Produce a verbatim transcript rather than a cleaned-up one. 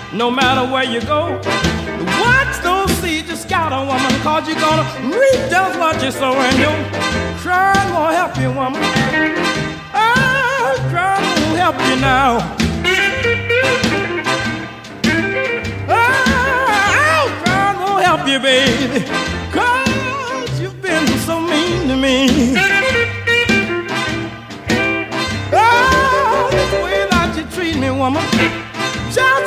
no matter where you go. Watch those seeds you scatter, woman, cause you're gonna reap just what you sow, and your trying won't help you, woman. Oh, trying won't help you now. Oh, trying won't help you, baby.